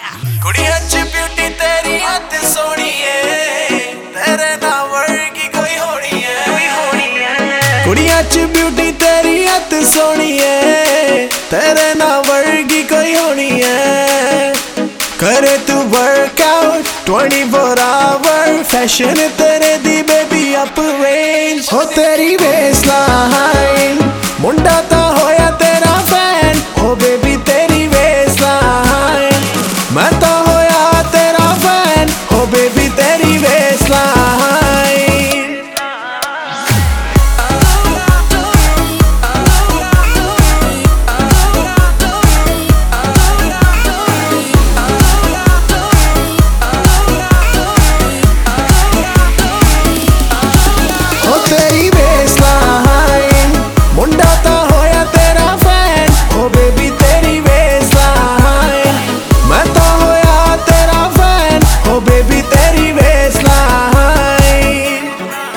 कुड़ियां च ब्यूटी तेरी हद सोनी है, तेरे ना वर्गी कोई होनी है। कुड़ियां च ब्यूटी तेरी हद सोनी है, तेरे ना वर्गी कोई होनी है। करे तू वर्कआउट 24 आवर, फैशन तेरे दी बेबी अप रेंज हो तेरी वेस्टलाइन। मुंडा ता होया तेरा फैन हो बेबी तेरी वेस्टलाइन। मैं तो होया तेरा फैन हो बेबी तेरी वेस्टलाइन। हो तेरी वेस्टलाइन, मुंडा ता होया तेरा फैन हो बेबी तेरी वेस्टलाइन। मैं तो होया तेरा फैन हो बेबी तेरी वेस्टलाइन।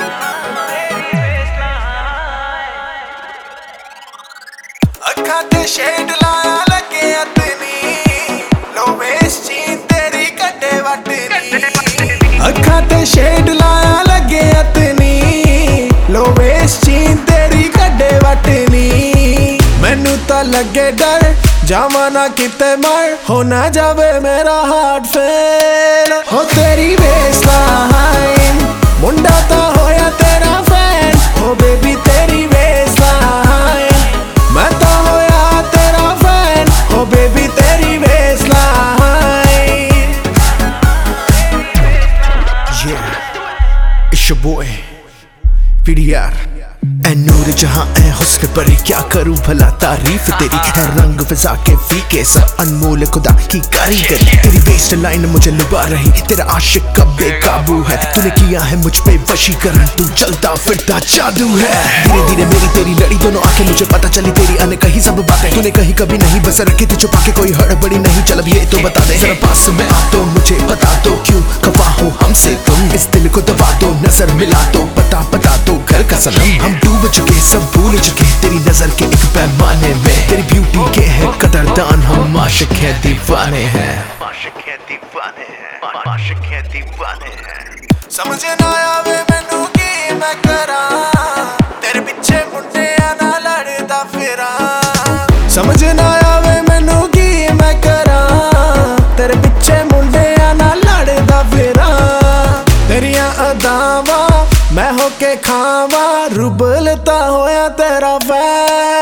अखा ते शेड लाया लगे अतनी, लो वेस्ट जीन तेरी कड्डे वटनी। अखा ते शेड लाया लगे अतनी, लो वेस्ट जीन तेरी कड्डे वटनी। मैनू ता लगे डर जावा ना किते मर, हो ना जावे मेरा हार्ट फेल हो तेरी वेस्टलाइन। मुंडा ता होया तेरा फैन हो बेबी तेरी वेस्टलाइन। मैं तो होया तेरा फैन हो बेबी तेरी वेस्टलाइन। Yeah, it's your boy PDR ऐ नूर जहां ऐ हुस्न पर क्या करूं भला तारीफ तेरी। है रंग फिजा के फीके सब अनमोल खुदा की कारीगरी। तेरी वेस्ट लाइन मुझे लुभा रही, तेरा आशिक कब बेकाबू है। तूने किया है मुझ पे वशीकरण, तू चलता फिरता जादू है। धीरे धीरे मेरी तेरी लड़ी दोनों आंखें, मुझे पता चली तेरी अनकही सब बातें। तूने कहीं कभी नहीं बस रखी थी छुपा के, कोई हड़बड़ी नहीं चल अब ये तो बता दे। जरा पास में आ तो मुझे बता दो, क्यों खफा हो हमसे तुम। इस दिल को दबा दो, नजर मिला दो, पता दो घर का सनम। हम डूब चुके सब भूल चुके तेरी नजर के एक पैमाने में। तेरी ब्यूटी के है कदरदान, हम आशिक है दीवाने हैं। समझ ना आवे मैनू की मैं करा, तेरे पिछे मुंडिया ना लड़दा फिरा। समझ ना आवे मैनू की मैं करा, तेरे पिछे मुंडिया ना लड़दा फिरा। तेरिया अदावां मैं होके खावा, रुबलता होया तेरा फैन।